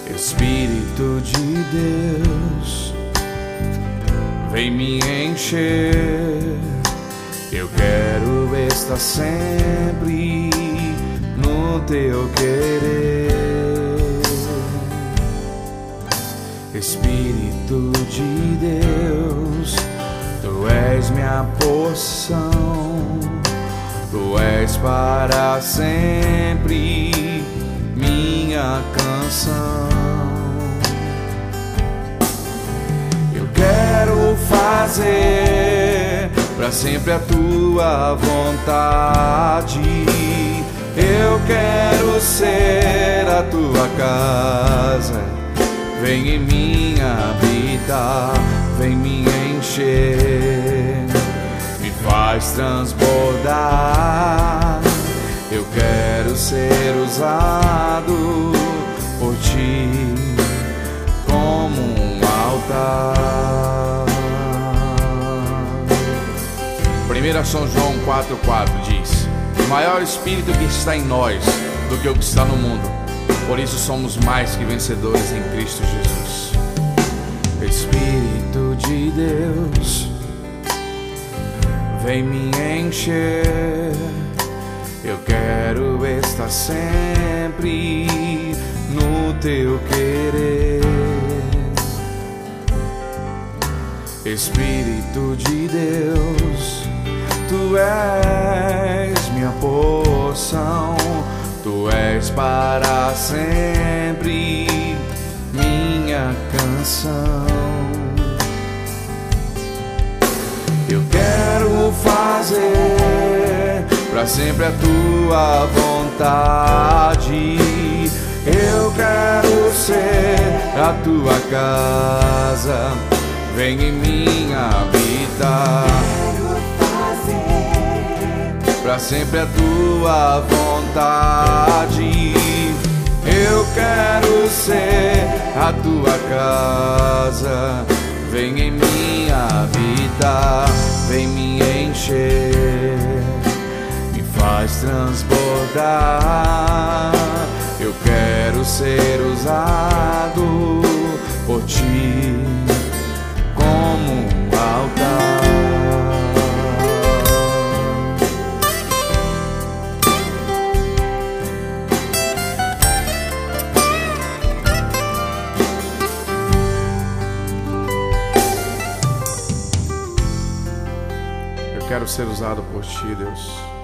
Espírito de Deus, vem me encher. Eu quero estar sempre no teu querer. Espírito de Deus, tu és minha porção, tu és para sempre minha canção. Eu quero fazer pra sempre a tua vontade. Eu quero ser a tua casa. Vem em mim habitar, vem me encher, me faz transbordar. Eu quero ser usado por ti como um altar. 1 São João 4,4 diz: maior Espírito que está em nós do que o que está no mundo. Por isso somos mais que vencedores em Cristo Jesus. Espírito de Deus, vem me encher. Eu quero estar sempre no teu querer. Espírito de Deus, tu és minha porção, tu és para sempre minha canção. Eu quero fazer pra sempre a tua vontade. Eu quero ser a tua casa. Vem em mim habitar. Quero fazer pra sempre a tua vontade. Eu quero ser a tua casa. Vem em mim habitar, vem me encher, me faz transbordar. Eu quero ser usado por ti como um altar. Eu quero ser usado por ti, Deus.